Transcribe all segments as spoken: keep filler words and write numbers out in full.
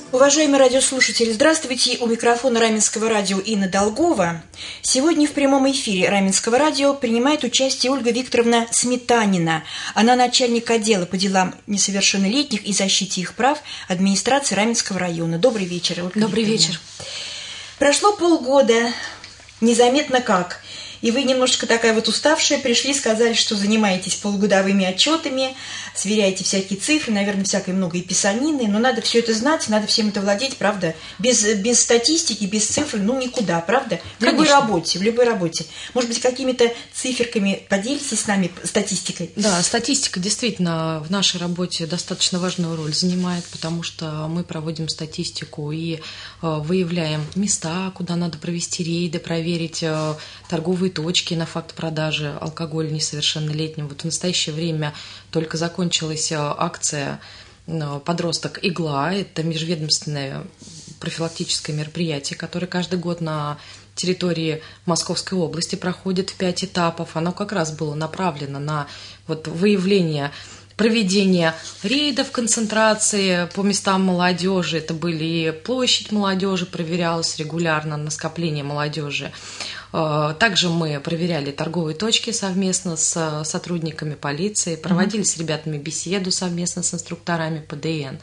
Уважаемые радиослушатели, здравствуйте! У микрофона Раменского радио Инна Долгова. Сегодня в прямом эфире Раменского радио принимает участие Ольга Викторовна Сметанина. Она начальник отдела по делам несовершеннолетних и защите их прав администрации Раменского района. Добрый вечер, Ольга Добрый Викторовна. вечер. Прошло полгода, незаметно как. И вы немножко такая вот уставшая, пришли, сказали, что занимаетесь полугодовыми отчетами, сверяете всякие цифры, наверное, всякой много и писанины, но надо все это знать, надо всем это владеть, правда? Без, без статистики, без цифр, ну, никуда, правда? В Конечно. любой работе, в любой работе. Может быть, какими-то циферками поделитесь с нами, статистикой? Да, статистика действительно в нашей работе достаточно важную роль занимает, потому что мы проводим статистику и э, выявляем места, куда надо провести рейды, проверить э, торговые точки на факт продажи алкоголя несовершеннолетним. Вот в настоящее время только закончилась акция «Подросток Игла». Это межведомственное профилактическое мероприятие, которое каждый год на территории Московской области проходит в пять этапов. Оно как раз было направлено на вот выявление, проведение рейдов, концентрации по местам молодежи. Это были и площадь молодежи, проверялась регулярно на скопление молодежи. Также мы проверяли торговые точки совместно с сотрудниками полиции, проводили с ребятами беседу совместно с инструкторами Пэ Дэ Эн.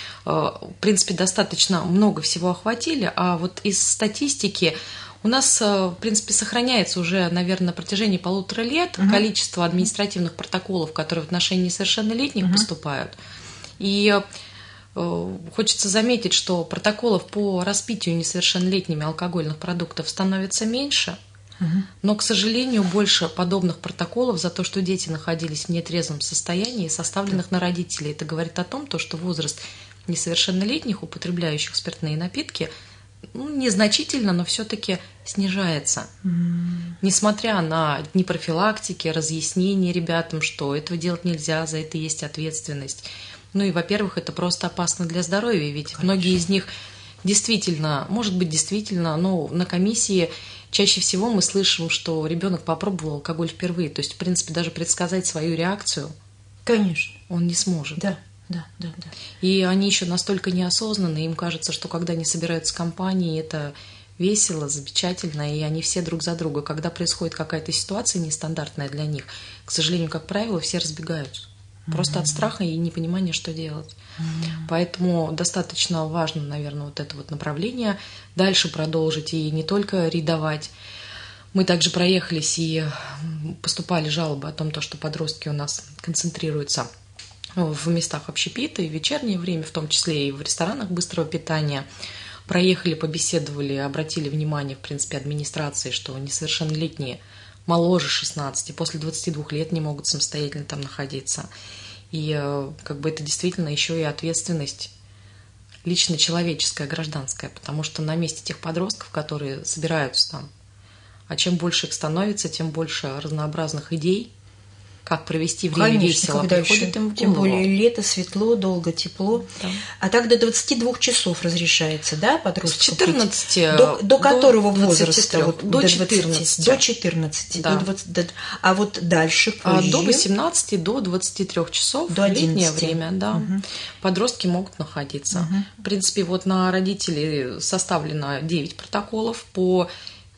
В принципе, достаточно много всего охватили, а вот из статистики у нас, в принципе, сохраняется уже, наверное, на протяжении полутора лет uh-huh. количество административных протоколов, которые в отношении несовершеннолетних uh-huh. поступают. И хочется заметить, что протоколов по распитию несовершеннолетними алкогольных продуктов становится меньше, угу. но, к сожалению, больше подобных протоколов за то, что дети находились в нетрезвом состоянии, составленных на родителей. Это говорит о том, что возраст несовершеннолетних, употребляющих спиртные напитки, ну, незначительно, но все-таки снижается. Mm. Несмотря на дни профилактики, разъяснения ребятам, что этого делать нельзя, за это есть ответственность. Ну и, во-первых, это просто опасно для здоровья, ведь Конечно. Многие из них действительно, может быть, действительно, но на комиссии чаще всего мы слышим, что ребенок попробовал алкоголь впервые. То есть, в принципе, даже предсказать свою реакцию Конечно. Он не сможет. Да, да, да, да. И они еще настолько неосознанны, им кажется, что когда они собираются в компании, это весело, замечательно, и они все друг за друга. Когда происходит какая-то ситуация нестандартная для них, к сожалению, как правило, все разбегаются. Просто mm-hmm. от страха и непонимания, что делать. Mm-hmm. Поэтому достаточно важно, наверное, вот это вот направление дальше продолжить и не только рейдовать. Мы также проехались и поступали жалобы о том, что подростки у нас концентрируются в местах общепита и в вечернее время, в том числе и в ресторанах быстрого питания. Проехали, побеседовали, обратили внимание, в принципе, администрации, что несовершеннолетние моложе шестнадцати, после двадцати двух лет не могут самостоятельно там находиться. И как бы это действительно еще и ответственность лично человеческая, гражданская, потому что на месте тех подростков, которые собираются там, а чем больше их становится, тем больше разнообразных идей, как провести время Конечно, весело, когда приходит еще, им в тем голову. более лето, светло, долго, тепло. Да. А так до двадцати двух часов разрешается, да, подростку? С четырнадцати до, до которого до возраста? Вот, до, до четырнадцати. До четырнадцати. Да. До двадцати, до, а вот дальше позже? До восемнадцати, до двадцати трёх часов. До одиннадцати. Летнее время, да. Угу. Подростки могут находиться. Угу. В принципе, вот на родителей составлено девять протоколов по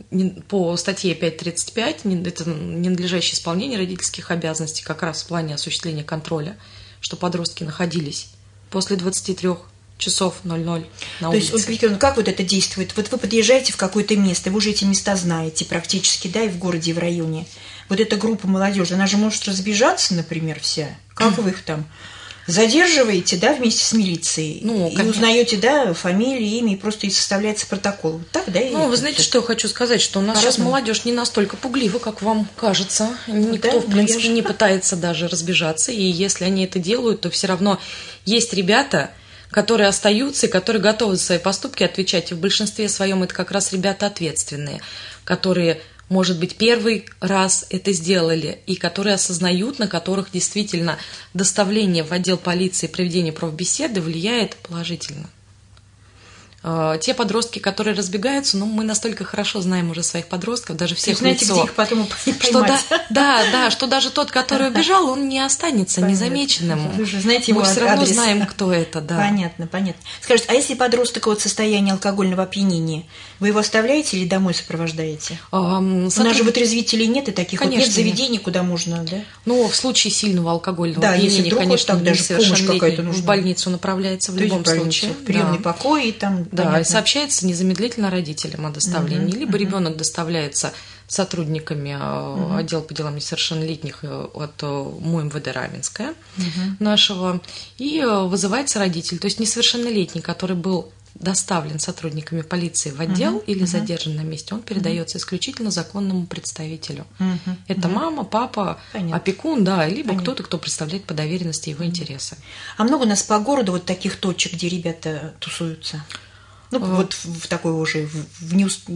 по статье пять тридцать пять, это ненадлежащее исполнение родительских обязанностей, как раз в плане осуществления контроля, что подростки находились после двадцати трёх часов ноль ноль на улице. То есть, Ольга Викторовна, как вот это действует? Вот вы подъезжаете в какое-то место, вы уже эти места знаете практически, да, и в городе, и в районе. Вот эта группа молодежи, она же может разбежаться, например, вся. Как вы их там задерживаете, да, вместе с милицией, ну, и узнаете, да, фамилии, имя, и просто и составляется протокол. Вот так, да? Ну, вы знаете, что я хочу сказать, что у нас сейчас молодежь не настолько пуглива, как вам кажется. Никто, да, в принципе, не пытается даже разбежаться, и если они это делают, то все равно есть ребята, которые остаются и которые готовы за свои поступки отвечать. И в большинстве своем это как раз ребята ответственные, которые, может быть, первый раз это сделали, и которые осознают, на которых действительно доставление в отдел полиции и проведение профбеседы влияет положительно. Те подростки, которые разбегаются, ну, мы настолько хорошо знаем уже своих подростков, даже всех знаете, лицо, где их потом что да, да, да, что даже тот, который убежал, он не останется понятно. Незамеченным. Вы же знаете его мы все равно адрес. знаем, кто это, да. Понятно, понятно. Скажите, а если подросток вот в состоянии алкогольного опьянения, вы его оставляете или домой сопровождаете? Um, У нас же вытрезвителей нет и таких конечно, вот нет заведений, нет. Куда можно, да? Ну, в случае сильного алкогольного да, опьянения, конечно, вот даже помощь какая-то нужна. В больницу направляется в То любом в больницу, случае. В приемный да. покой и там. Да, понятно. И сообщается незамедлительно родителям о доставлении, uh-huh, либо uh-huh. ребенок доставляется сотрудниками uh-huh. отдела по делам несовершеннолетних от МУМВД Раменское uh-huh. нашего, и вызывается родитель, то есть несовершеннолетний, который был доставлен сотрудниками полиции в отдел uh-huh. или uh-huh. задержан на месте, он передается uh-huh. исключительно законному представителю. Uh-huh. Это uh-huh. мама, папа, понятно. Опекун, да, либо понятно. Кто-то, кто представляет по доверенности его uh-huh. интересы. А много у нас по городу вот таких точек, где ребята тусуются? Ну, а... вот в, в такой уже, в, в, не, в,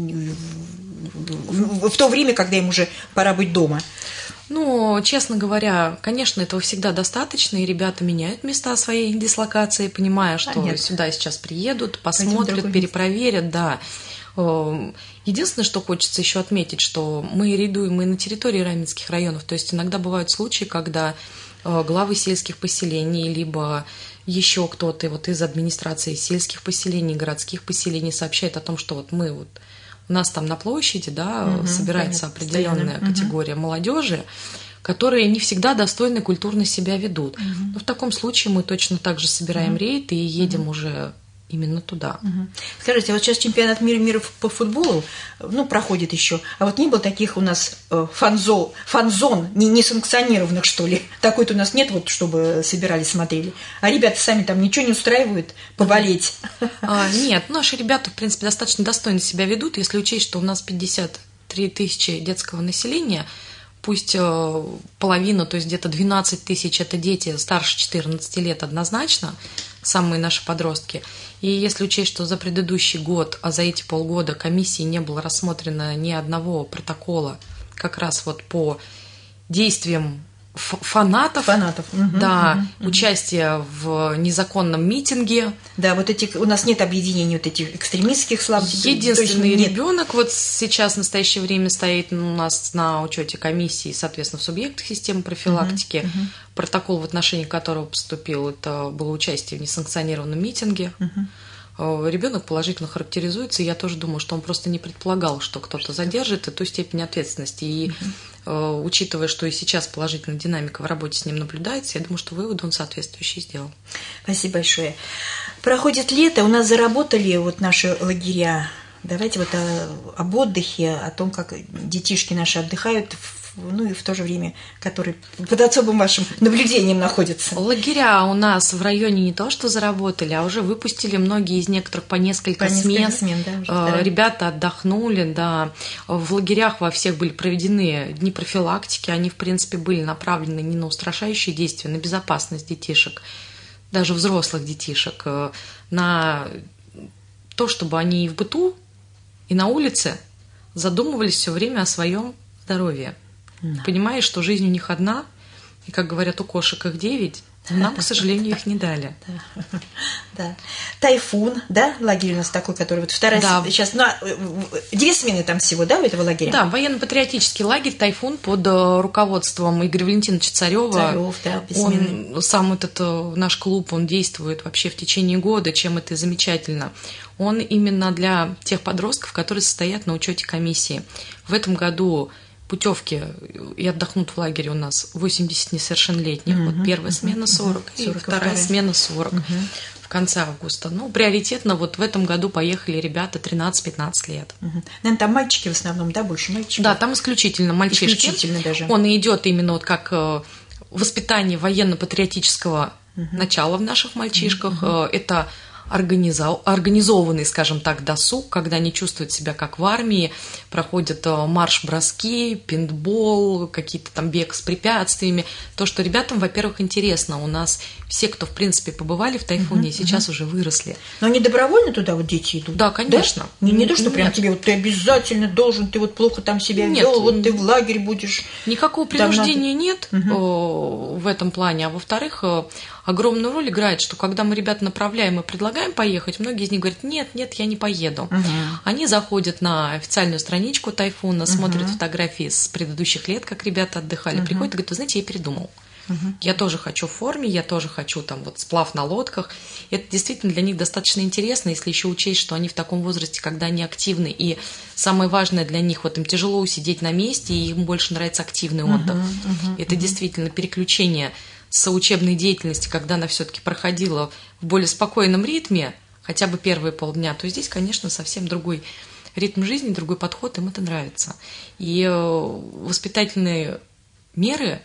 в, в то время, когда им уже пора быть дома. Ну, честно говоря, конечно, этого всегда достаточно, и ребята меняют места своей дислокации, понимая, что Понятно. Сюда сейчас приедут, посмотрят, перепроверят, да. Единственное, что хочется еще отметить, что мы рейдуем и на территории раменских районов, то есть иногда бывают случаи, когда главы сельских поселений, либо еще кто-то вот из администрации сельских поселений, городских поселений сообщает о том, что вот мы вот у нас там на площади, да, угу, собирается понятно, определенная постоянно. Категория угу. молодежи, которые не всегда достойно культурно себя ведут. Угу. Но в таком случае мы точно так же собираем угу. рейд и едем угу. уже именно туда. Угу. Скажите, вот сейчас чемпионат мира, мира по футболу, ну, проходит еще, а вот не было таких у нас фан-зон, фан-зон не, не санкционированных, что ли? Такой-то у нас нет, вот, чтобы собирались, смотрели. А ребята сами там ничего не устраивают поболеть? А, нет, наши ребята, в принципе, достаточно достойно себя ведут, если учесть, что у нас пятьдесят три тысячи детского населения, пусть половина, то есть где-то двенадцать тысяч это дети старше четырнадцати лет однозначно, самые наши подростки. И если учесть, что за предыдущий год, а за эти полгода комиссии не было рассмотрено ни одного протокола как раз вот по действиям фанатов, фанатов. Угу, да, угу, участие в незаконном митинге. Да, вот этих у нас нет объединений вот этих экстремистских слаб. Единственный ребенок вот сейчас в настоящее время стоит у нас на учете комиссии, соответственно, в субъектах системы профилактики. Угу, угу. Протокол, в отношении которого поступил, это было участие в несанкционированном митинге. Угу. Ребенок положительно характеризуется, и я тоже думаю, что он просто не предполагал, что кто-то задержит эту степень ответственности. И угу. учитывая, что и сейчас положительная динамика в работе с ним наблюдается, я думаю, что вывод он соответствующий сделал. Спасибо большое. Проходит лето, у нас заработали вот наши лагеря. Давайте вот о, об отдыхе, о том, как детишки наши отдыхают, ну и в то же время, которые под особым вашим наблюдением находятся. Лагеря у нас в районе не то что заработали, а уже выпустили многие из некоторых по несколько, по несколько смен. смен да, уже, да. Ребята отдохнули, да. В лагерях во всех были проведены дни профилактики, они, в принципе, были направлены не на устрашающие действия, на безопасность детишек, даже взрослых детишек, на то, чтобы они и в быту, и на улице задумывались все время о своем здоровье. Да. Понимаешь, что жизнь у них одна, и, как говорят, у кошек их девять, нам, к сожалению, их не дали. Да. Да. Тайфун, да, лагерь у нас такой, который вот вторая да. сейчас, ну, две смены там всего, да, у этого лагеря? Да, военно-патриотический лагерь «Тайфун» под руководством Игоря Валентиновича Царева. Царев, да, он, сам этот наш клуб, он действует вообще в течение года, чем это замечательно. Он именно для тех подростков, которые состоят на учете комиссии. В этом году путевки и отдохнут в лагере у нас восемьдесят несовершеннолетних. Uh-huh, вот первая uh-huh, смена сорок, uh-huh, и вторая смена сорок uh-huh. в конце августа. Ну, приоритетно вот в этом году поехали ребята тринадцать-пятнадцать лет. Uh-huh. Наверное, там мальчики в основном, да, больше мальчиков? Да, там исключительно мальчишки. Исключительно даже. Он идет именно вот как воспитание военно-патриотического uh-huh. начала в наших мальчишках. Uh-huh. Это организованный, скажем так, досуг, когда они чувствуют себя как в армии, проходят марш-броски, пейнтбол, какие-то там бег с препятствиями. То, что ребятам, во-первых, интересно. У нас все, кто, в принципе, побывали в Тайфуне, угу, сейчас угу. уже выросли. Но они добровольно туда вот дети идут? Да, конечно. Да? Не, не то, что Нет. прям тебе вот ты обязательно должен, ты вот плохо там себя Нет. вел, вот ты в лагерь будешь. Никакого принуждения надо... нет угу. в этом плане. А во-вторых, огромную роль играет, что когда мы ребят направляем и предлагаем поехать, многие из них говорят, нет, нет, я не поеду. Угу. Они заходят на официальную страничку Тайфуна, угу. смотрят фотографии с предыдущих лет, как ребята отдыхали, угу. приходят и говорят, вы знаете, я передумал. Угу. Я тоже хочу в форме, я тоже хочу там вот сплав на лодках. Это действительно для них достаточно интересно, если еще учесть, что они в таком возрасте, когда они активны, и самое важное для них, вот им тяжело усидеть на месте, и им больше нравится активный отдых. Угу, угу, это угу. действительно переключение с учебной деятельности, когда она все-таки проходила в более спокойном ритме, хотя бы первые полдня, то здесь, конечно, совсем другой ритм жизни, другой подход, им это нравится. И воспитательные меры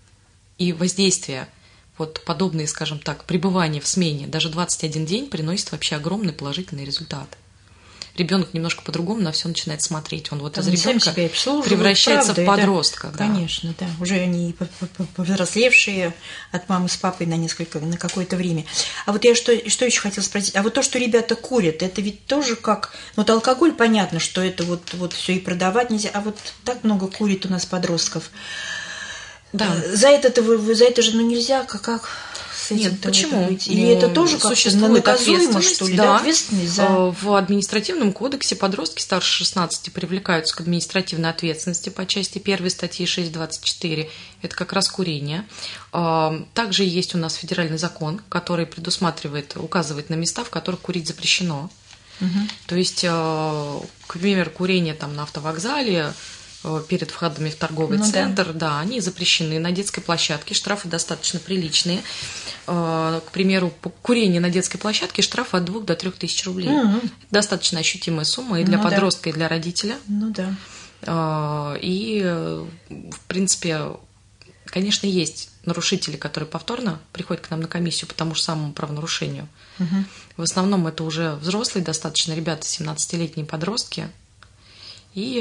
и воздействие, вот подобные, скажем так, пребывания в смене, даже двадцать один день приносит вообще огромный положительный результат. Ребенок немножко по-другому на все начинает смотреть. Он вот Там из ребенка превращается правда, в подростка. Да. Да. Конечно, да. Уже они повзрослевшие от мамы с папой на несколько, на какое-то время. А вот я что, что еще хотела спросить? А вот то, что ребята курят, это ведь тоже как... Вот алкоголь, понятно, что это вот, вот все и продавать нельзя, а вот так много курит у нас подростков. Да. За это-то вы, за это же ну нельзя, как, как с этим Нет, почему? Или ну, это тоже как-то наказуемо, что ли? Да. Да, ответственность за... В административном кодексе подростки старше шестнадцати привлекаются к административной ответственности по части первой статьи шесть двадцать четыре. Это как раз курение. Также есть у нас федеральный закон, который предусматривает, указывает на места, в которых курить запрещено. Угу. То есть, к примеру, курение там на автовокзале, перед входами в торговый ну, центр, да. да, они запрещены на детской площадке, штрафы достаточно приличные. К примеру, курение на детской площадке штраф от двух до трех тысяч рублей. Угу. Достаточно ощутимая сумма и для ну, подростка, да. и для родителя. Ну да. И, в принципе, конечно, есть нарушители, которые повторно приходят к нам на комиссию по тому же самому правонарушению. Угу. В основном это уже взрослые достаточно ребята, семнадцатилетние подростки. И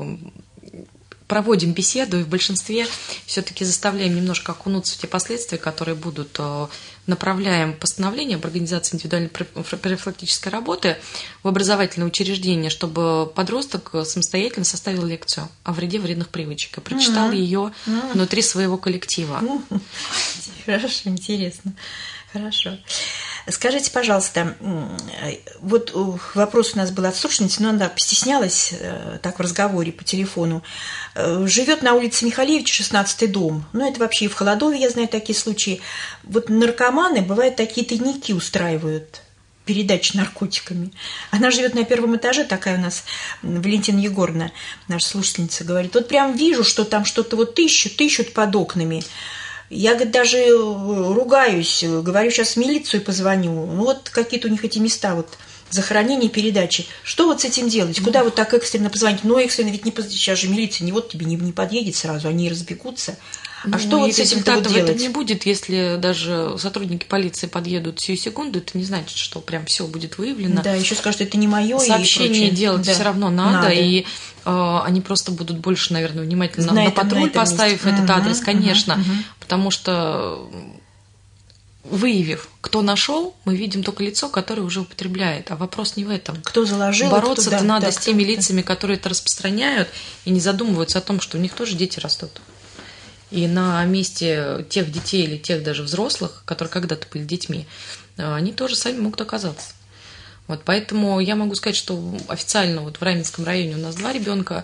проводим беседу, и в большинстве все-таки заставляем немножко окунуться в те последствия, которые будут. Направляем постановление об организации индивидуальной профилактической работы в образовательное учреждение, чтобы подросток самостоятельно составил лекцию о вреде вредных привычек и прочитал mm-hmm. ее mm-hmm. внутри своего коллектива. Mm-hmm. Хорошо, интересно. Хорошо. Скажите, пожалуйста, вот вопрос у нас был от слушательницы, но она постеснялась так в разговоре по телефону. Живет на улице Михалевича, шестнадцатый дом. Ну, это вообще и в Холодове, я знаю такие случаи. Вот наркоманы, бывают, такие тайники устраивают, передачи наркотиками. Она живет на первом этаже, такая у нас Валентина Егоровна, наша слушательница, говорит, вот прям вижу, что там что-то вот ищут, ищут под окнами. Я, говорит, даже ругаюсь, говорю, сейчас в милицию позвоню. Ну, вот какие-то у них эти места, вот, захоронения, передачи. Что вот с этим делать? Куда вот так экстренно позвонить? Ну, экстренно ведь не сейчас же милиция не вот тебе не, не подъедет сразу, они разбегутся. А ну, что вот с этим вот делать? Это не будет, если даже сотрудники полиции подъедут сию секунду, это не значит, что прям все будет выявлено. Да, еще скажут, это не мое. Сообщение делать да. все равно надо, надо. И э, они просто будут больше, наверное, внимательно на, на патруль, на поставив месте. этот угу, адрес, конечно, угу, угу. потому что выявив, кто нашел, мы видим только лицо, которое уже употребляет. А вопрос не в этом. Кто заложил? Бороться-то кто, да, надо да, с теми кто, лицами, которые это распространяют, и не задумываются о том, что у них тоже дети растут. И на месте тех детей или тех даже взрослых, которые когда-то были детьми, они тоже сами могут оказаться. Вот, поэтому я могу сказать, что официально вот в Раменском районе у нас два ребенка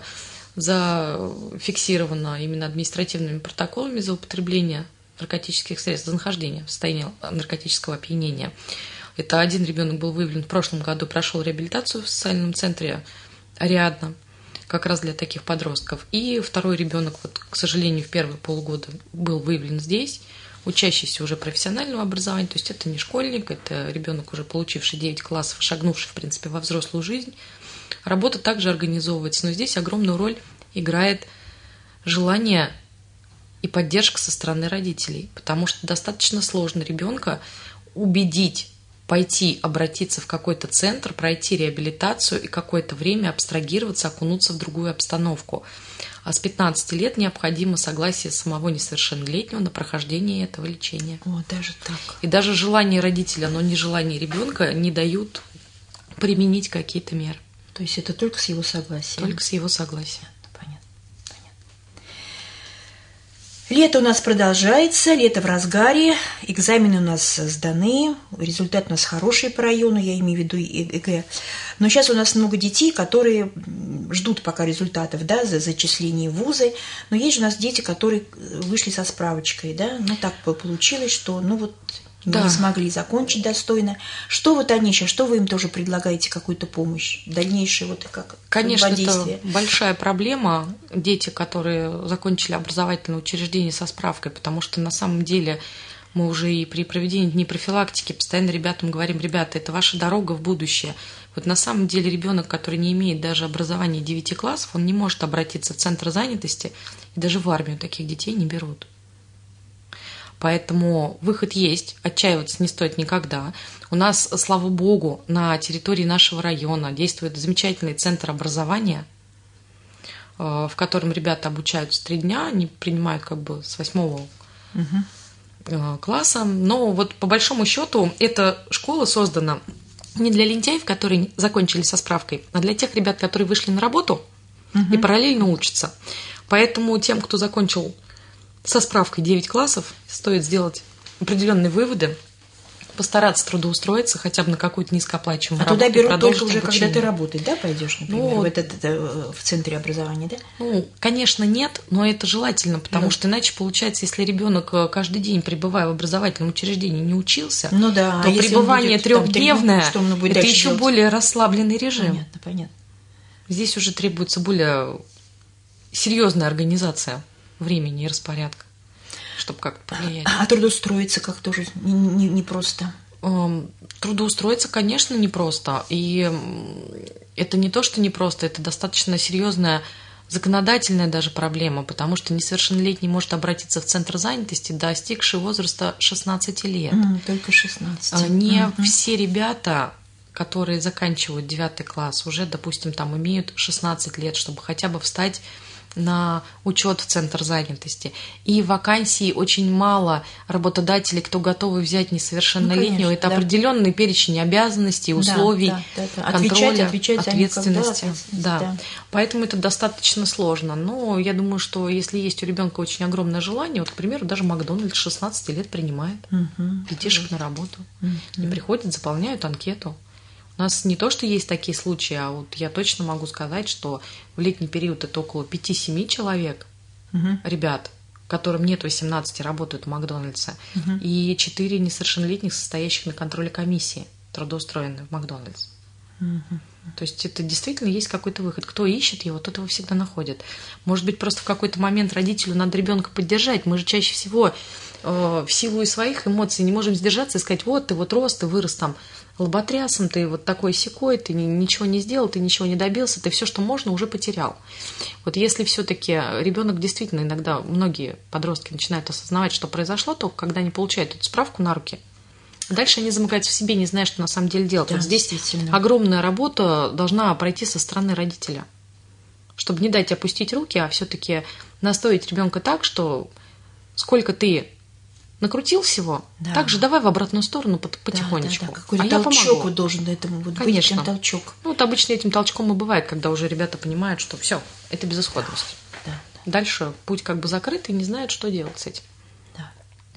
зафиксировано именно административными протоколами за употребление наркотических средств, за нахождение в состоянии наркотического опьянения. Это один ребенок был выявлен в прошлом году, прошел реабилитацию в социальном центре Ариадна, как раз для таких подростков. И второй ребенок, вот, к сожалению, в первые полгода был выявлен здесь, учащийся уже профессионального образования, то есть это не школьник, это ребенок, уже получивший девять классов, шагнувший, в принципе, во взрослую жизнь. Работа также организовывается, но здесь огромную роль играет желание и поддержка со стороны родителей, потому что достаточно сложно ребенка убедить пойти, обратиться в какой-то центр, пройти реабилитацию и какое-то время абстрагироваться, окунуться в другую обстановку. А с пятнадцати лет необходимо согласие самого несовершеннолетнего на прохождение этого лечения. О, даже так. И даже желание родителя, но не желание ребенка не дают применить какие-то меры. То есть это только с его согласия? Только с его согласия. Понятно, понятно. Лето у нас продолжается, лето в разгаре, экзамены у нас сданы, результат у нас хороший по району, я имею в виду ЕГЭ. Но сейчас у нас много детей, которые ждут пока результатов, да, за зачисление в вузы. Но есть же у нас дети, которые вышли со справочкой, да, ну так получилось, что, ну вот, да. не смогли закончить достойно. Что вот они сейчас, что вы им тоже предлагаете, какую-то помощь, дальнейшее вот как Конечно, это большая проблема, дети, которые закончили образовательное учреждение со справкой, потому что на самом деле мы уже и при проведении дней профилактики постоянно ребятам говорим: ребята, это ваша дорога в будущее. Вот на самом деле ребенок, который не имеет даже образования девяти классов, он не может обратиться в центр занятости, и даже в армию таких детей не берут. Поэтому выход есть, отчаиваться не стоит никогда. У нас, слава богу, на территории нашего района действует замечательный центр образования, в котором ребята обучаются три дня, они принимают как бы с восьмого угу. класса. Но вот по большому счету эта школа создана не для лентяев, которые закончили со справкой, а для тех ребят, которые вышли на работу угу. и параллельно учатся. Поэтому тем, кто закончил со справкой девять классов, стоит сделать определенные выводы, постараться трудоустроиться хотя бы на какую-то низкооплачиваемую а работу. А туда берут только уже, обучение. Когда ты работать, да, пойдешь, например, ну, в, этот, в центре образования, да? Ну, конечно, нет, но это желательно, потому да. что иначе получается, если ребенок каждый день, пребывая в образовательном учреждении, не учился, ну, да. то а пребывание трехдневное – это еще делать? более расслабленный режим. Понятно, понятно. Здесь уже требуется более серьезная организация времени и распорядка, чтобы как-то повлиять. А трудоустроиться как тоже непросто? Не, не трудоустроиться, конечно, непросто. И это не то, что непросто, это достаточно серьезная законодательная даже проблема, потому что несовершеннолетний может обратиться в центр занятости, достигший возраста шестнадцати лет. Mm, только шестнадцать. Не mm-hmm. все ребята, которые заканчивают девятый класс, уже, допустим, там имеют шестнадцать лет, чтобы хотя бы встать на учет в центр занятости. И вакансий очень мало работодателей, кто готовы взять несовершеннолетнего. Ну, это да. определенный перечень обязанностей, условий, да, да, да, да. отвечать, контроля, отвечать ответственности. Да. Да. Поэтому это достаточно сложно. Но я думаю, что если есть у ребенка очень огромное желание, вот, к примеру, даже Макдональдс шестнадцати лет принимает угу. детишек угу. на работу. Угу. Они приходят, заполняют анкету. У нас не то, что есть такие случаи, а вот я точно могу сказать, что в летний период это около пяти-семи человек, угу. ребят, которым нет восемнадцати, работают в Макдональдсе, угу. и четыре несовершеннолетних, состоящих на контроле комиссии, трудоустроенных в Макдональдс. Угу. То есть это действительно есть какой-то выход. Кто ищет его, тот его всегда находит. Может быть, просто в какой-то момент родителю надо ребенка поддержать. Мы же чаще всего э, в силу и своих эмоций не можем сдержаться и сказать: вот ты вот рос, ты вырос там лоботрясом, ты вот такой-сякой, ты ничего не сделал, ты ничего не добился, ты все, что можно, уже потерял. Вот если все-таки ребенок действительно иногда, многие подростки начинают осознавать, что произошло, только когда они получают эту справку на руки, дальше они замыкаются в себе, не зная, что на самом деле делать. Да, вот здесь огромная работа должна пройти со стороны родителя, чтобы не дать опустить руки, а все-таки настоить ребенка так, что сколько ты накрутил всего, да. так же давай в обратную сторону потихонечку. Да, да, да. Какой-то а толчок вот должен этому вот Конечно. быть, толчок. Ну, вот обычно этим толчком и бывает, когда уже ребята понимают, что все, это безысходность. Да, да, да. Дальше путь как бы закрыт и не знают, что делать с этим. Да.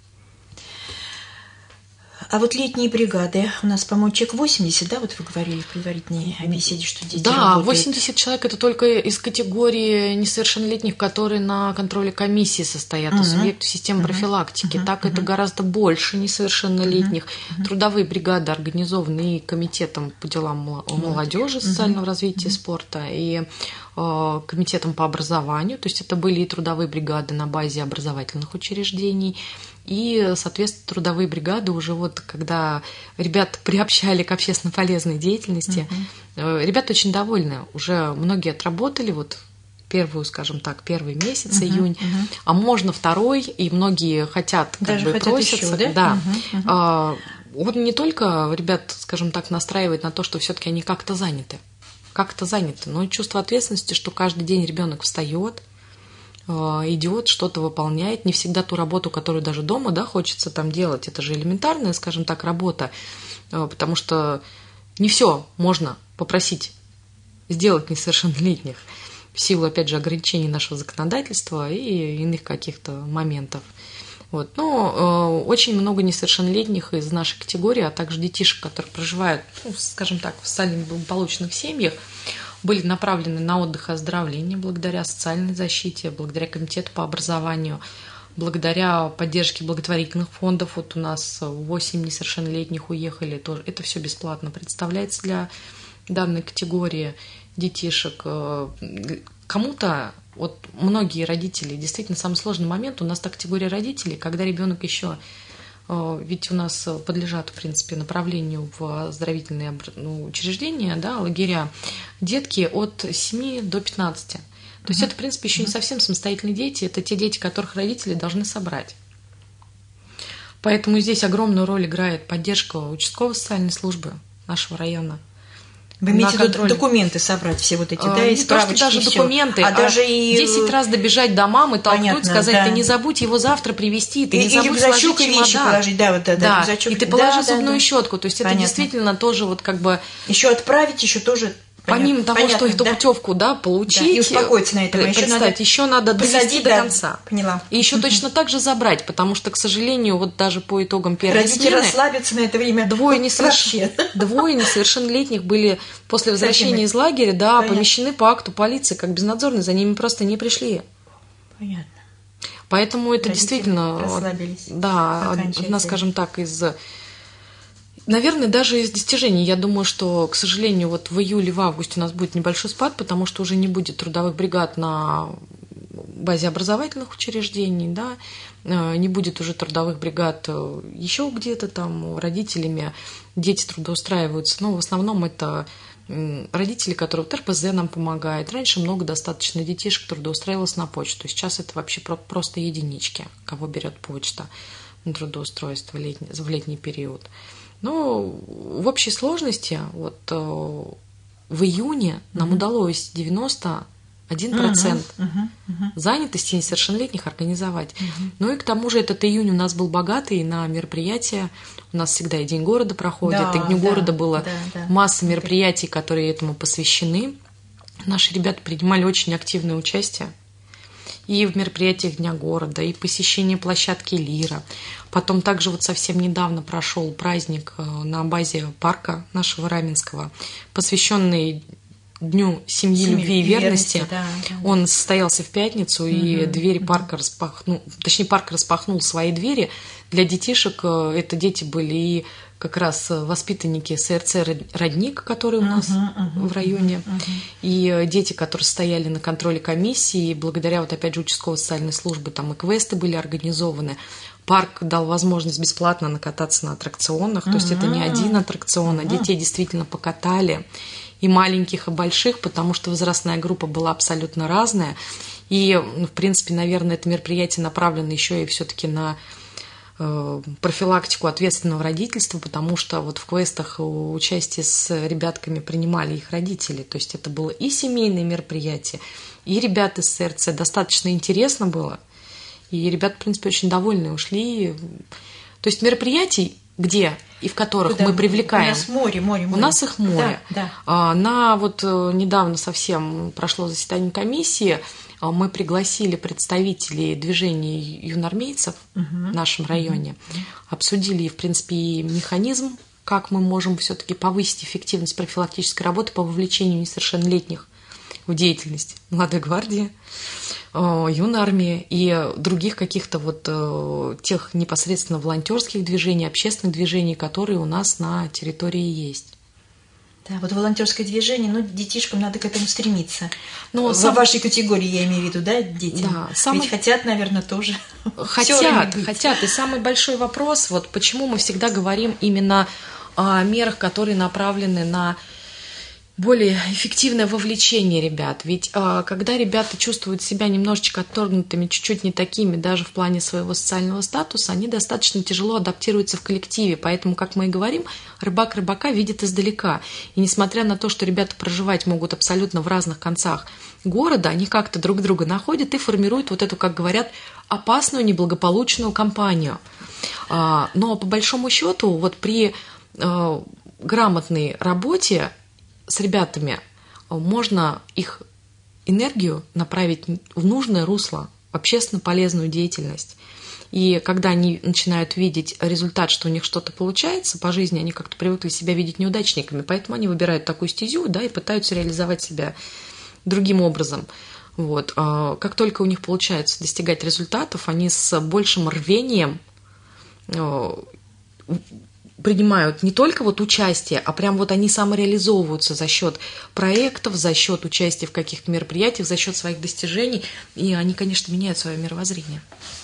А вот летние бригады, у нас, по-моему, человек восемьдесят, да, вот вы говорили в предварительной беседе, что дети да, работают. восемьдесят человек – это только из категории несовершеннолетних, которые на контроле комиссии состоят, uh-huh. субъекты системы uh-huh. профилактики. Uh-huh. Так uh-huh. это гораздо больше несовершеннолетних. Uh-huh. Трудовые бригады организованы и Комитетом по делам молодежи, социального uh-huh. развития и спорта, и э, Комитетом по образованию. То есть это были и трудовые бригады на базе образовательных учреждений, и, соответственно, трудовые бригады уже вот, когда ребят приобщали к общественно полезной деятельности, uh-huh. ребята очень довольны. Уже многие отработали вот первую, скажем так, первый месяц, uh-huh. июнь, uh-huh. а можно второй, и многие хотят, как Даже бы хотят просятся. еще, да? Да. Uh-huh. Uh-huh. А, вот не только ребят, скажем так, настраивает на то, что все-таки они как-то заняты, как-то заняты, но и чувство ответственности, что каждый день ребенок встает, идет, что-то выполняет, не всегда ту работу, которую даже дома, да, хочется там делать. Это же элементарная, скажем так, работа, потому что не все можно попросить сделать несовершеннолетних в силу, опять же, ограничений нашего законодательства и иных каких-то моментов. Вот. Но э, очень много несовершеннолетних из нашей категории, а также детишек, которые проживают, ну, скажем так, в социально благополучных семьях, были направлены на отдых и оздоровление благодаря социальной защите, благодаря комитету по образованию, благодаря поддержке благотворительных фондов. Вот у нас восемь несовершеннолетних уехали, тоже это все бесплатно представляется для данной категории детишек. Кому-то, вот многие родители, действительно самый сложный момент у нас та категория родителей, когда ребенок еще, ведь у нас подлежат, в принципе, направлению в оздоровительные учреждения, да, лагеря, детки от семи до пятнадцати. То есть это, в принципе, еще не совсем самостоятельные дети, это те дети, которых родители должны собрать. Поэтому здесь огромную роль играет поддержка участковой социальной службы нашего района. Вы имеете в виду документы собрать, все вот эти, а, да, и не то, что даже документы, а, а даже и... десять раз добежать до мамы, толкнуть, Понятно, сказать, да. ты не забудь его завтра привезти, ты и, не забудь сложить чемодан. И вещи положить, да, вот, да, да, да. И ты положи да, зубную да, щетку, то есть Понятно. Это действительно тоже вот как бы... Еще отправить, еще тоже... Помимо того, Понятно, что эту да? путевку, да, получить, да, и успокоиться на этом, еще надо, еще надо довести до да, конца. Поняла. И еще точно так же забрать, потому что, к сожалению, вот даже по итогам первой Родители смены расслабятся на это время. Двое, несоверш... двое несовершеннолетних были после возвращения из лагеря, да, Понятно. помещены по акту полиции как безнадзорные, за ними просто не пришли. Понятно. Поэтому это Родители действительно, расслабились. да, одна, скажем так, из... Наверное, даже из достижений. Я думаю, что, к сожалению, вот в июле, в августе у нас будет небольшой спад, потому что уже не будет трудовых бригад на базе образовательных учреждений, да, не будет уже трудовых бригад еще где-то там родителями, дети трудоустраиваются. Но в основном это родители, которые вот эр пэ зэ нам помогает. Раньше много достаточно детишек трудоустраивалось на почту. Сейчас это вообще просто единички, кого берет почта на трудоустройство в летний, в летний период. Но в общей сложности вот в июне нам uh-huh. удалось девяносто один процент uh-huh. Uh-huh. Uh-huh. занятости несовершеннолетних организовать. Uh-huh. Ну и к тому же этот июнь у нас был богатый на мероприятия. У нас всегда и День города проходит, да, и к Дню да, города было да, да. масса мероприятий, которые этому посвящены. Наши ребята принимали очень активное участие и в мероприятиях Дня города, и посещение площадки Лира. Потом также вот совсем недавно прошел праздник на базе парка нашего Раменского, посвященный Дню семьи, семьи любви и верности. верности да, да. Он состоялся в пятницу, угу, и двери угу. парка распахнул, точнее, парк распахнул свои двери для детишек. Это дети были и как раз воспитанники эс эр цэ «Родник», который у нас uh-huh, uh-huh, в районе, uh-huh. и дети, которые стояли на контроле комиссии, и благодаря, вот опять же, участковой социальной службы, там и квесты были организованы. Парк дал возможность бесплатно накататься на аттракционах, uh-huh. то есть это не один аттракцион, а uh-huh. детей действительно покатали, и маленьких, и больших, потому что возрастная группа была абсолютно разная, и, в принципе, наверное, это мероприятие направлено еще и все-таки на профилактику ответственного родительства, потому что вот в квестах участие с ребятками принимали их родители. То есть это было и семейное мероприятие, и ребята с эр цэ. Достаточно интересно было. И ребята, в принципе, очень довольны ушли. То есть мероприятий, где и в которых Куда? мы привлекаем... У нас море, море, море. У нас их море. Да, да. На вот недавно совсем прошло заседание комиссии, мы пригласили представителей движения юноармейцев uh-huh. в нашем районе, uh-huh. обсудили, в принципе, и механизм, как мы можем все-таки повысить эффективность профилактической работы по вовлечению несовершеннолетних в деятельность молодой гвардии, юной армии и других каких-то вот тех непосредственно волонтерских движений, общественных движений, которые у нас на территории есть. Да, вот волонтерское движение, ну, детишкам надо к этому стремиться. Но в сам... вашей категории, я имею в виду, да, дети? Да, самый... Ведь хотят, наверное, тоже. Хотят, хотят. И самый большой вопрос, вот почему мы всегда говорим именно о мерах, которые направлены на более эффективное вовлечение ребят. Ведь а, когда ребята чувствуют себя немножечко отторгнутыми, чуть-чуть не такими, даже в плане своего социального статуса, они достаточно тяжело адаптируются в коллективе. Поэтому, как мы и говорим, рыбак рыбака видит издалека. И несмотря на то, что ребята проживать могут абсолютно в разных концах города, они как-то друг друга находят и формируют вот эту, как говорят, опасную, неблагополучную компанию. А, но по большому счету, вот при а, грамотной работе с ребятами можно их энергию направить в нужное русло, в общественно полезную деятельность. И когда они начинают видеть результат, что у них что-то получается по жизни, они как-то привыкли себя видеть неудачниками, поэтому они выбирают такую стезю, да, и пытаются реализовать себя другим образом. Вот. Как только у них получается достигать результатов, они с большим рвением принимают не только вот участие, а прям вот они самореализовываются за счет проектов, за счет участия в каких-то мероприятиях, за счет своих достижений, и они, конечно, меняют свое мировоззрение.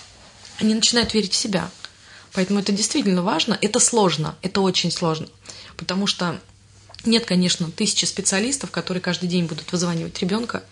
Они начинают верить в себя. Поэтому это действительно важно, это сложно, это очень сложно, потому что нет, конечно, тысячи специалистов, которые каждый день будут вызванивать ребенка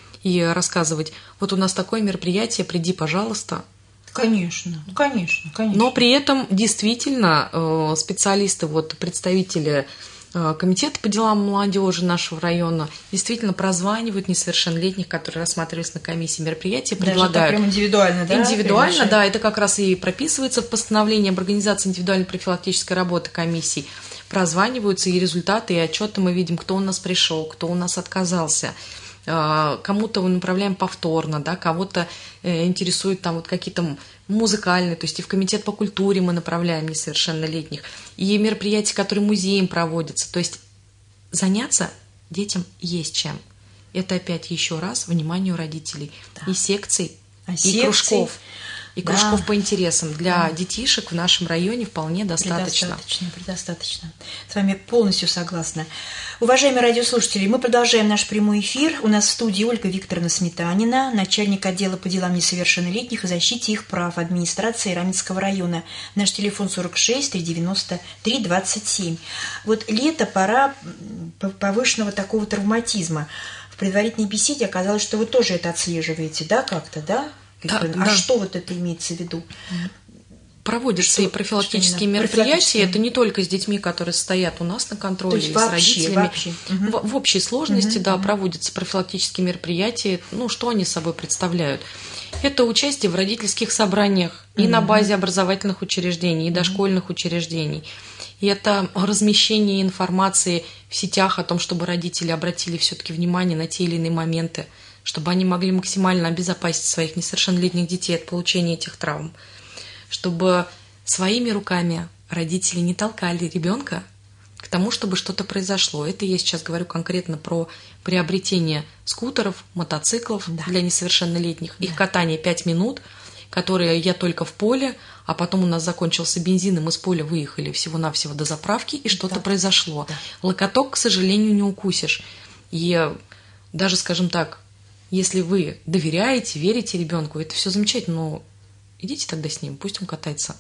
и рассказывать: вот у нас такое мероприятие, приди, пожалуйста. Конечно, конечно, конечно. Но при этом действительно специалисты, вот представители комитета по делам молодежи нашего района действительно прозванивают несовершеннолетних, которые рассматривались на комиссии мероприятия, предлагают. Даже так прям индивидуально, да? Индивидуально, да, это как раз и прописывается в постановлении об организации индивидуальной профилактической работы комиссий. Прозваниваются и результаты, и отчеты мы видим, кто у нас пришел, кто у нас отказался. Кому-то мы направляем повторно, да, кого-то интересуют там вот какие-то музыкальные, то есть и в комитет по культуре мы направляем несовершеннолетних, и мероприятия, которые музеем проводятся, то есть заняться детям есть чем. Это опять еще раз вниманию родителей. Да. И секций, а и секций? кружков. И да. кружков по интересам для да. детишек в нашем районе вполне достаточно. Предостаточно, предостаточно. С вами полностью согласна. Уважаемые радиослушатели, мы продолжаем наш прямой эфир. У нас в студии Ольга Викторовна Сметанина, начальник отдела по делам несовершеннолетних и защите их прав администрации Раменского района. Наш телефон сорок шесть триста девяносто три двадцать семь. Вот лето, пора повышенного такого травматизма. В предварительной беседе оказалось, что вы тоже это отслеживаете, да, как-то, да? Да, а да. что вот это имеется в виду? Проводятся что, и профилактические что мероприятия. Это не только с детьми, которые стоят у нас на контроле, и вообще, с родителями. Вообще. В, в общей сложности, угу, да, угу. проводятся профилактические мероприятия. Ну, что они собой представляют? Это участие в родительских собраниях и угу. на базе образовательных учреждений, и угу. дошкольных учреждений. И это размещение информации в сетях о том, чтобы родители обратили все-таки внимание на те или иные моменты, чтобы они могли максимально обезопасить своих несовершеннолетних детей от получения этих травм, чтобы своими руками родители не толкали ребенка к тому, чтобы что-то произошло. Это я сейчас говорю конкретно про приобретение скутеров, мотоциклов да. для несовершеннолетних, да. их катание пять минут, которые я только в поле, а потом у нас закончился бензин, и мы с поля выехали всего-навсего до заправки, и что-то да. произошло. Да. Локоток, к сожалению, не укусишь. И даже, скажем так, если вы доверяете, верите ребенку, это все замечательно, но идите тогда с ним, пусть он катается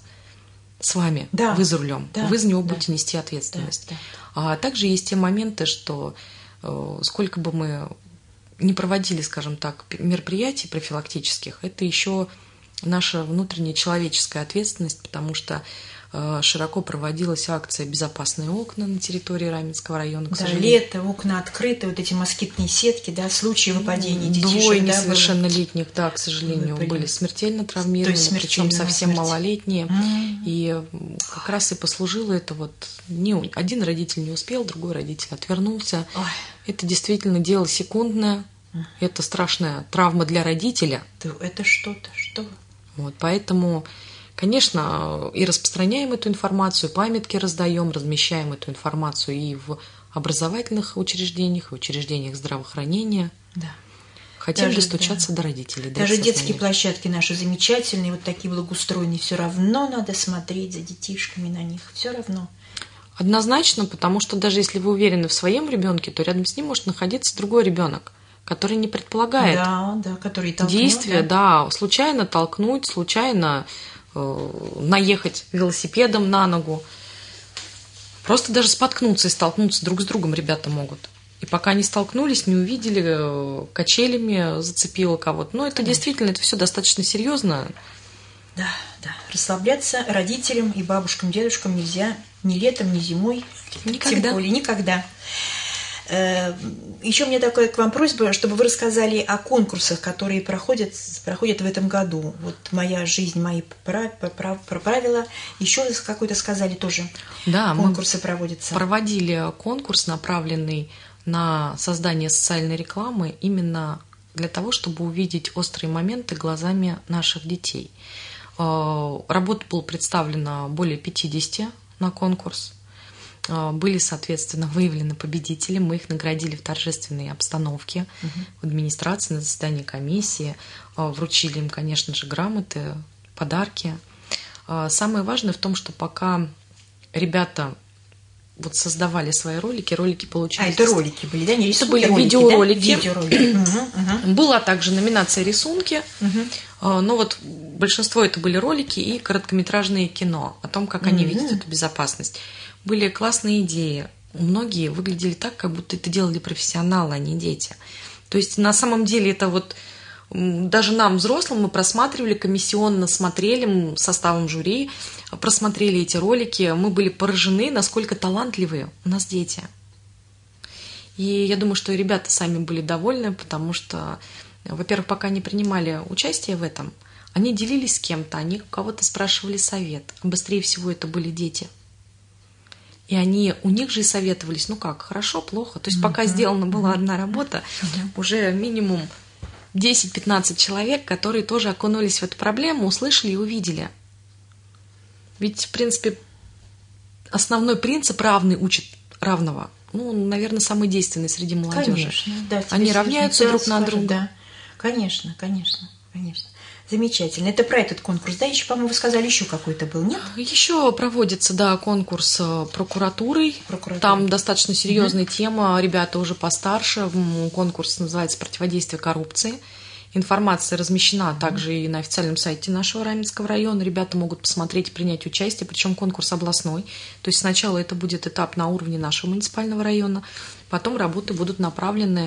с вами, да, вы за рулем, да, вы за него да, будете нести ответственность. Да, да. А также есть те моменты, что э, сколько бы мы ни проводили, скажем так, мероприятий профилактических, это еще наша внутренняя человеческая ответственность, потому что широко проводилась акция «Безопасные окна» на территории Раменского района. К да, сожалению. лето, окна открыты, вот эти москитные сетки, да, случаи выпадения детишек. Двое да, несовершеннолетних, да, к сожалению, были, были смертельно травмированы, причем совсем смерть. малолетние. Mm. И как раз и послужило это вот... Не, один родитель не успел, другой родитель отвернулся. Ой. Это действительно дело секундное. Mm. Это страшная травма для родителя. Это что-то, что? Вот, поэтому... Конечно, и распространяем эту информацию, памятки раздаем, размещаем эту информацию и в образовательных учреждениях, и в учреждениях здравоохранения. Да. Хотим даже, достучаться да. до родителей. Даже детские площадки наши замечательные, вот такие благоустроенные, все равно надо смотреть за детишками на них, все равно. Однозначно, потому что даже если вы уверены в своем ребенке, то рядом с ним может находиться другой ребенок, который не предполагает да, да, который толкнет, действия, да. да, случайно толкнуть, случайно наехать велосипедом на ногу. Просто даже споткнуться и столкнуться друг с другом ребята могут. И пока не столкнулись, не увидели, качелями зацепило кого-то. Но это Конечно. Действительно, это все достаточно серьезно. Да, да. Расслабляться родителям и бабушкам, дедушкам нельзя ни летом, ни зимой. Никогда. Тем более, никогда. Еще у меня такая к вам просьба, чтобы вы рассказали о конкурсах, которые проходят, проходят в этом году. Вот «Моя жизнь, мои правила». Еще какой-то сказали тоже. Да, конкурсы проводятся. Проводили конкурс, направленный на создание социальной рекламы именно для того, чтобы увидеть острые моменты глазами наших детей. Работа была представлена более пятидесяти на конкурс. Были, соответственно, выявлены победители. Мы их наградили в торжественной обстановке, угу. в администрации, на заседании комиссии. Вручили им, конечно же, грамоты, подарки. Самое важное в том, что пока ребята вот создавали свои ролики, ролики получились... А, это ролики были, да? Не рисунки, это были видеоролики. Да? Видеоролики. Угу, угу. Была также номинация «Рисунки», угу. но вот большинство это были ролики и короткометражное кино о том, как они угу. видят эту безопасность. Были классные идеи. Многие выглядели так, как будто это делали профессионалы, а не дети. То есть на самом деле это вот... Даже нам, взрослым, мы просматривали, комиссионно смотрели составом жюри, просмотрели эти ролики, мы были поражены, насколько талантливые у нас дети. И я думаю, что и ребята сами были довольны, потому что, во-первых, пока они принимали участие в этом, они делились с кем-то, они у кого-то спрашивали совет. Быстрее всего это были дети. И они у них же и советовались, ну как, хорошо, плохо. То есть mm-hmm. пока сделана была одна работа, mm-hmm. уже минимум десять-пятнадцать человек, которые тоже окунулись в эту проблему, услышали и увидели. Ведь, в принципе, основной принцип равный учит равного. Ну, наверное, самый действенный среди молодежи. Конечно, да. Они равняются друг на друга. Да. Конечно, конечно, конечно. Замечательно. Это про этот конкурс, да? Еще, по-моему, вы сказали, еще какой-то был, нет? Еще проводится, да, конкурс прокуратурой. Прокуратура. Там достаточно серьезная угу. тема. Ребята уже постарше. Конкурс называется «Противодействие коррупции». Информация размещена угу. также и на официальном сайте нашего Раменского района. Ребята могут посмотреть и принять участие, причем конкурс областной. То есть сначала это будет этап на уровне нашего муниципального района, потом работы будут направлены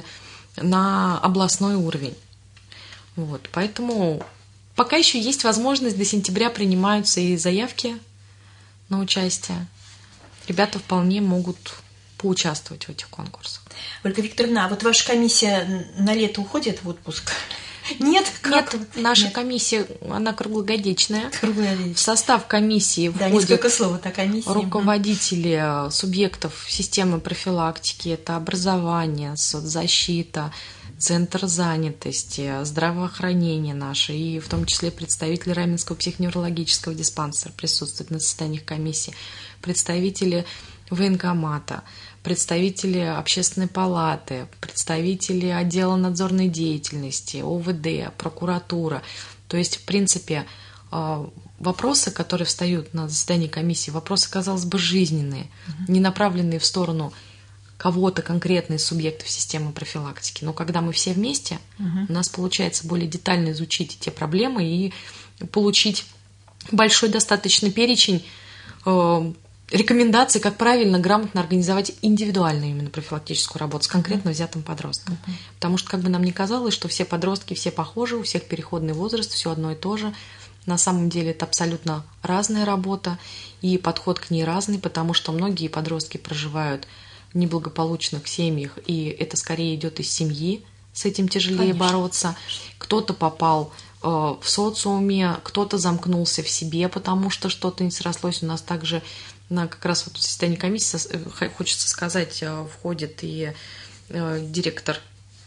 на областной уровень. Вот, поэтому... Пока еще есть возможность, до сентября принимаются и заявки на участие. Ребята вполне могут поучаствовать в этих конкурсах. Ольга Викторовна, а вот ваша комиссия на лето уходит в отпуск? Нет? Как? Нет, наша Нет. комиссия, она круглогодичная. Круглогодичная. В состав комиссии да, входят слова-то, комиссия. руководители субъектов системы профилактики, это образование, соцзащита, Центр занятости, здравоохранение наше, и в том числе представители Раменского психоневрологического диспансера присутствуют на заседаниях комиссии, представители военкомата, представители общественной палаты, представители отдела надзорной деятельности, О В Д, прокуратура. То есть, в принципе, вопросы, которые встают на заседании комиссии, вопросы, казалось бы, жизненные, не направленные в сторону кого-то конкретно из субъектов системы профилактики. Но когда мы все вместе, угу. у нас получается более детально изучить те проблемы и получить большой достаточно перечень э, рекомендаций, как правильно, грамотно организовать индивидуальную именно профилактическую работу с конкретно взятым подростком. Uh-huh. Потому что как бы нам ни казалось, что все подростки, все похожи, у всех переходный возраст, все одно и то же. На самом деле это абсолютно разная работа, и подход к ней разный, потому что многие подростки проживают в неблагополучных семьях, и это скорее идет из семьи, с этим тяжелее Конечно. бороться. Кто-то попал э, в социуме, кто-то замкнулся в себе, потому что что-то не срослось. У нас также на как раз вот в состоянии комиссии, хочется сказать, входит и э, директор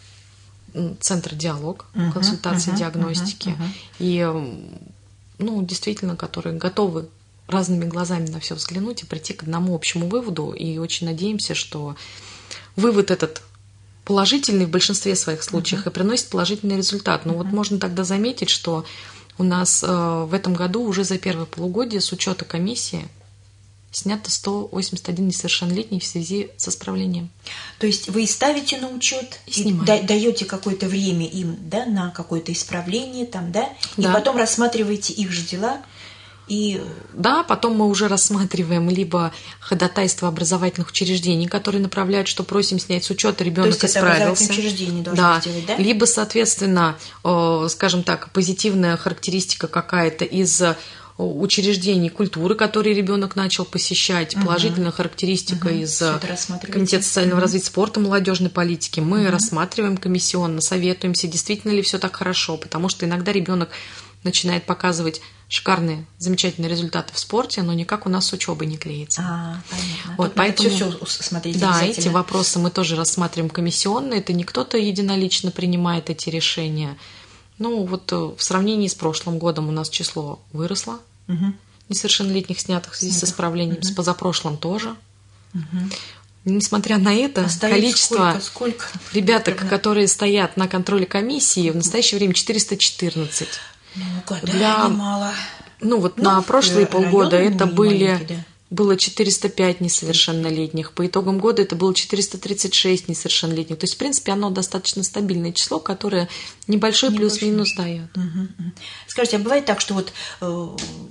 Центра «Диалог», uh-huh, консультации, uh-huh, диагностики, uh-huh, uh-huh. и ну, действительно, которые готовы разными глазами на все взглянуть и прийти к одному общему выводу. И очень надеемся, что вывод этот положительный в большинстве своих случаев uh-huh. и приносит положительный результат. Но uh-huh. вот можно тогда заметить, что у нас э, в этом году уже за первое полугодие с учета комиссии снято сто восемьдесят один несовершеннолетний в связи со справлением. То есть вы ставите на учет и, и да, даете какое-то время им, да, на какое-то исправление, там, да, и да. потом рассматриваете их же дела. И... Да, потом мы уже рассматриваем либо ходатайство образовательных учреждений, которые направляют, что просим снять с учета, ребенок исправился. То есть это образовательные учреждения должны да. сделать, да? Либо, соответственно, скажем так, позитивная характеристика какая-то из учреждений культуры, которые ребенок начал посещать, угу. положительная характеристика угу. из Комитета социального угу. развития, спорта, молодежной политики. Мы угу. рассматриваем комиссионно, советуемся, действительно ли все так хорошо, потому что иногда ребенок начинает показывать шикарные, замечательные результаты в спорте, но никак у нас с учебой не клеится. А, понятно. Вот, поэтому, все, все смотреть да, эти вопросы мы тоже рассматриваем комиссионно. Это не кто-то единолично принимает эти решения. Ну, вот в сравнении с прошлым годом у нас число выросло. Угу. Несовершеннолетних снятых в связи Снято. с исправлением. Угу. С позапрошлым тоже. Угу. Несмотря на это, Остается количество сколько, сколько ребяток, примерно? которые стоят на контроле комиссии, в настоящее время четыреста четырнадцать. Ну, года Для... немало. Ну, вот ну, на прошлые полгода это были... Да. Было четыреста пять несовершеннолетних. По итогам года это было четыреста тридцать шесть несовершеннолетних. То есть, в принципе, оно достаточно стабильное число, которое небольшой плюс-минус дает. Угу. Скажите, а бывает так, что вот э,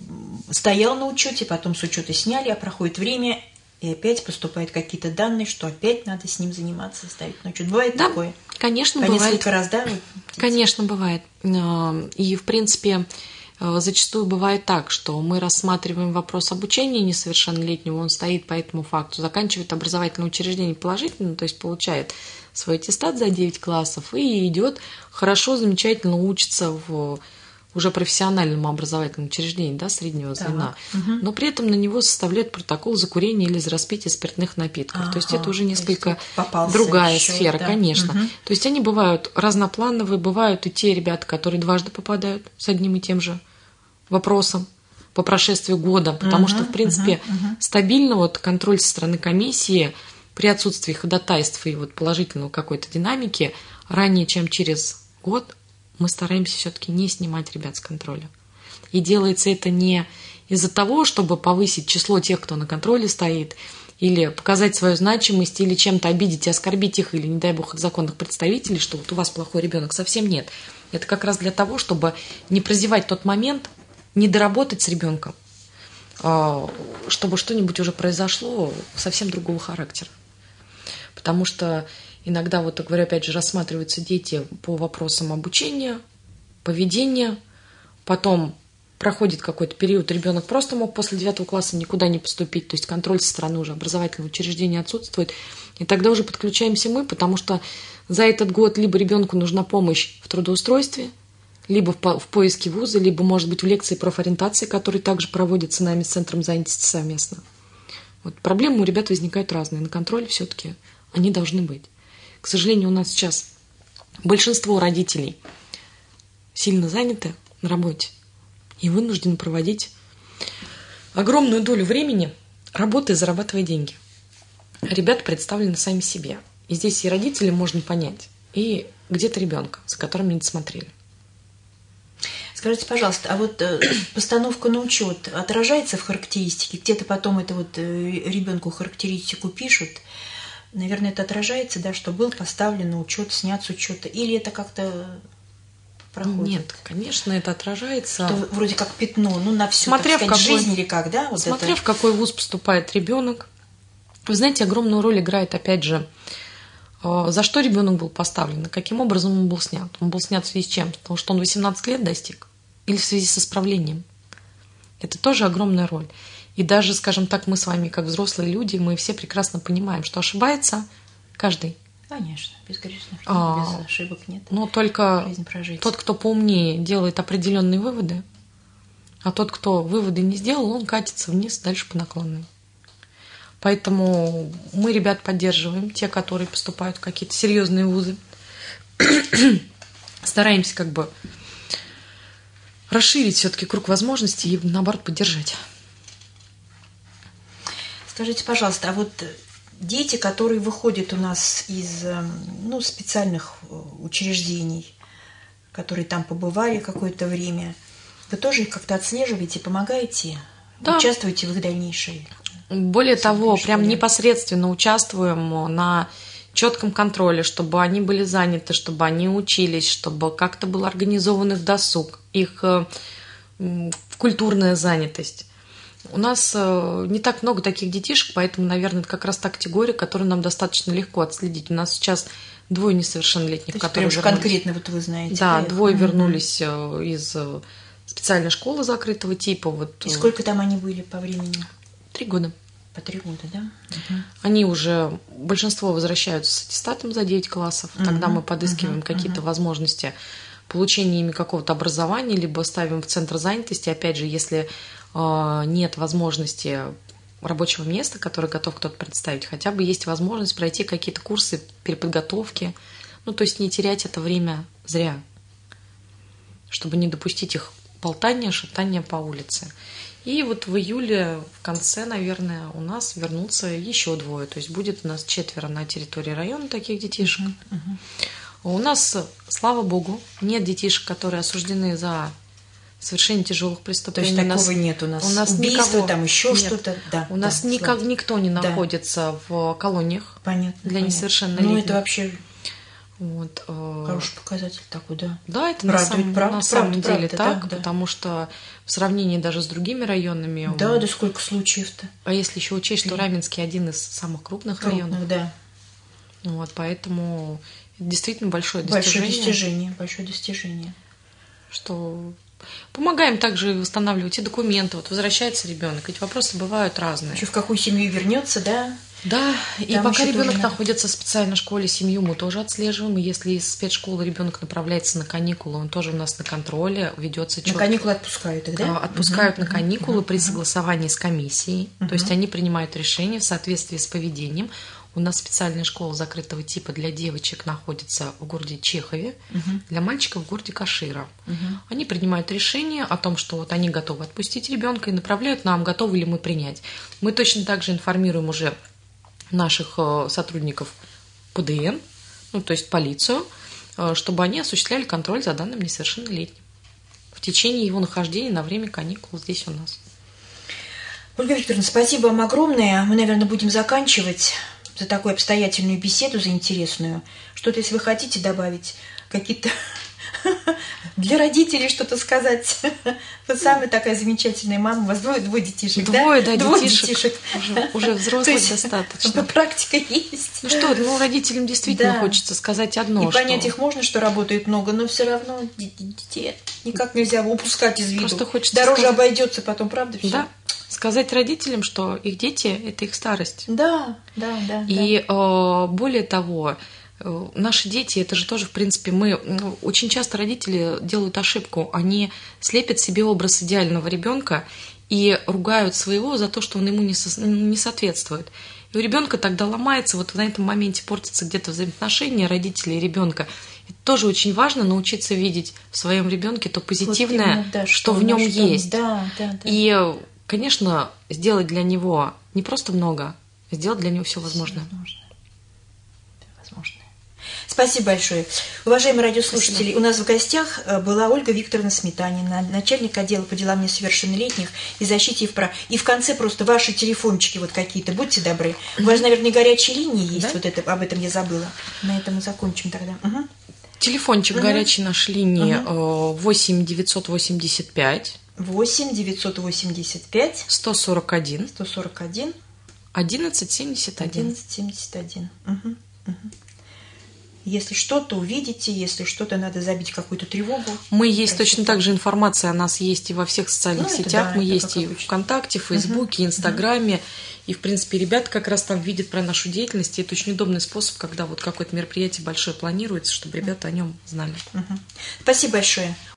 стоял на учете, потом с учета сняли, а проходит время, и опять поступают какие-то данные, что опять надо с ним заниматься, ставить на учет. Бывает да, такое? Конечно, По бывает. несколько раз, да? Конечно, бывает. И, в принципе... Зачастую бывает так, что мы рассматриваем вопрос обучения несовершеннолетнего, он стоит по этому факту, заканчивает образовательное учреждение положительно, то есть получает свой аттестат за девять классов и идет хорошо, замечательно учится в уже профессиональном образовательном учреждении, да, среднего звена, да. угу. но при этом на него составляют протокол за курение или за распитие спиртных напитков. Ага, то есть это уже несколько другая счет, сфера, да. конечно. Угу. То есть они бывают разноплановые, бывают и те ребята, которые дважды попадают с одним и тем же вопросом по прошествию года, потому угу, что, в принципе, угу, угу. стабильно вот контроль со стороны комиссии при отсутствии ходатайств и вот положительного какой-то динамики ранее, чем через год, мы стараемся все-таки не снимать ребят с контроля. И делается это не из-за того, чтобы повысить число тех, кто на контроле стоит, или показать свою значимость, или чем-то обидеть и оскорбить их, или, не дай бог, их законных представителей, что вот у вас плохой ребенок. Совсем нет. Это как раз для того, чтобы не прозевать тот момент, не доработать с ребенком, чтобы что-нибудь уже произошло совсем другого характера. Потому что иногда, вот, говорю, опять же, рассматриваются дети по вопросам обучения, поведения, потом проходит какой-то период, ребенок просто мог после девятого класса никуда не поступить, то есть контроль со стороны уже образовательного учреждения отсутствует, и тогда уже подключаемся мы, потому что за этот год либо ребенку нужна помощь в трудоустройстве, либо в, по- в поиске вуза, либо, может быть, в лекции профориентации, которые также проводятся нами с Центром занятости совместно. Вот. Проблемы у ребят возникают разные, на контроле все-таки они должны быть. К сожалению, у нас сейчас большинство родителей сильно заняты на работе и вынуждены проводить огромную долю времени, работая, зарабатывая деньги. Ребята представлены сами себе. И здесь и родителей можно понять, и где-то ребенка, за которым не досмотрели. Скажите, пожалуйста, а вот э, постановка на учет отражается в характеристике? Где-то потом это вот э, ребенку характеристику пишут. Наверное, это отражается, да, что был поставлен на учет, снят с учета, или это как-то проходит? Нет, конечно, это отражается. Что вроде как пятно, ну, на всю, смотря так сказать, в какой, жизнь или как, да? Вот смотря это... в какой вуз поступает ребенок. Вы знаете, огромную роль играет, опять же, за что ребенок был поставлен, каким образом он был снят. Он был снят в связи с чем? Потому что он восемнадцать лет достиг или в связи с исправлением. Это тоже огромная роль. И даже, скажем так, мы с вами, как взрослые люди, мы все прекрасно понимаем, что ошибается каждый. Конечно, без грешных, а, без ошибок нет. Но только тот, кто поумнее, делает определенные выводы, а тот, кто выводы не сделал, он катится вниз дальше по наклонной. Поэтому мы ребят поддерживаем, те, которые поступают в какие-то серьезные вузы. Стараемся как бы расширить все-таки круг возможностей и, наоборот, поддержать. Скажите, пожалуйста, а вот дети, которые выходят у нас из, ну, специальных учреждений, которые там побывали какое-то время, вы тоже их как-то отслеживаете, помогаете, да. Участвуете в их дальнейшей? Более того, прям непосредственно участвуем на четком контроле, чтобы они были заняты, чтобы они учились, чтобы как-то был организован их досуг, их в культурная занятость. У нас не так много таких детишек, поэтому, наверное, это как раз та категория, которую нам достаточно легко отследить. У нас сейчас двое несовершеннолетних, То есть которые прям вернулись. конкретно вот вы знаете. Да, да, двое их? вернулись из специальной школы закрытого типа. Вот. И сколько там они были по времени? Три года. По три года, да? Угу. Они уже, большинство возвращаются с аттестатом за девять классов. Угу. Тогда мы подыскиваем угу. какие-то угу. возможности получения ими какого-то образования, либо ставим в центр занятости. Опять же, если э, нет возможности рабочего места, которое готов кто-то представить, хотя бы есть возможность пройти какие-то курсы переподготовки. Ну, то есть не терять это время зря, чтобы не допустить их болтания, шатания по улице. И вот в июле, в конце, наверное, у нас вернутся еще двое. То есть будет у нас четверо на территории района таких детишек. Uh-huh, uh-huh. У нас, слава богу, нет детишек, которые осуждены за совершение тяжелых преступлений. То есть такого у нас, нет у нас. У нас убийства, никого, там еще нет. что-то. Да, у нас да, никак, слава. никто не находится да. в колониях. Понятно, для понятно. несовершеннолетних. Ну, это вообще вот, э... хороший показатель такой, да. Да, это правда, на, самом, правда, на самом правда, деле правда, так, да, потому да. что в сравнении даже с другими районами... Да, он... да сколько случаев-то. А если еще учесть, что Раменский один из самых крупных, крупных районов. Да. Вот, поэтому это действительно большое достижение. Большое достижение, большое достижение. Что помогаем также восстанавливать и документы. Вот возвращается ребенок, ведь вопросы бывают разные. Еще в какую семью вернется, да? Да, и там пока ребенок тоже... находится в специальной школе, семью мы тоже отслеживаем. И если из спецшколы ребенок направляется на каникулы, он тоже у нас на контроле, ведется четко. На каникулы отпускают их, да? Отпускают угу, на каникулы угу, при угу. согласовании с комиссией. Угу. То есть они принимают решение в соответствии с поведением. У нас специальная школа закрытого типа для девочек находится в городе Чехове, угу. для мальчиков в городе Кашира. Угу. Они принимают решение о том, что вот они готовы отпустить ребенка и направляют нам, готовы ли мы принять. Мы точно так же информируем уже наших сотрудников ПДН, ну, то есть полицию, чтобы они осуществляли контроль за данным несовершеннолетним в течение его нахождения на время каникул здесь у нас. Ольга Викторовна, спасибо вам огромное. Мы, наверное, будем заканчивать за такую обстоятельную беседу, за интересную. Что-то, если вы хотите добавить, какие-то для родителей что-то сказать. Вы сами такая замечательная мама, у вас двое, двое детишек, двое, да? да, Двое детишек. детишек. Уже, уже взрослых достаточно. Практика есть. Ну что, ну родителям действительно да. хочется сказать одно. И понять что... их можно, что работает много, но все равно детей никак нельзя упускать из виду. Просто хочется Дороже сказать... обойдется потом, правда, все? Да. Сказать родителям, что их дети – это их старость. Да, да, да. И да. э, более того, э, наши дети – это же тоже, в принципе, мы… Ну, очень часто родители делают ошибку. Они слепят себе образ идеального ребенка и ругают своего за то, что он ему не, со, не соответствует. И у ребенка тогда ломается, вот на этом моменте портятся где-то взаимоотношения родителей и ребенка. Это тоже очень важно научиться видеть в своем ребенке то позитивное, вот именно, да, что, что в нем что... есть. Да, да, да. И конечно, сделать для него не просто много, а сделать для него все возможное. Все возможное. Все возможное. Спасибо большое. Уважаемые радиослушатели, Спасибо. У нас в гостях была Ольга Викторовна Сметанина, начальник отдела по делам несовершеннолетних и защите их прав. И в конце просто ваши телефончики вот какие-то, будьте добры. У вас, наверное, горячие линии есть, да? Вот это, об этом я забыла. На этом мы закончим тогда. Угу. Телефончик угу. горячей нашей линии угу. восемь девятьсот восемьдесят пять. восемь девятьсот восемьдесят пять сто сорок один сто сорок один одиннадцать семьдесят один. одиннадцать семьдесят один. Угу, угу. Если что-то увидите, если что-то надо забить какую-то тревогу. Мы есть точно так же, информация о нас есть и во всех социальных ну, сетях. Да, мы есть и ВКонтакте, в Фейсбуке, угу, Инстаграме. Угу. И, в принципе, ребята как раз там видят про нашу деятельность. И это очень удобный способ, когда вот какое-то мероприятие большое планируется, чтобы ребята о нем знали. Угу. Спасибо большое.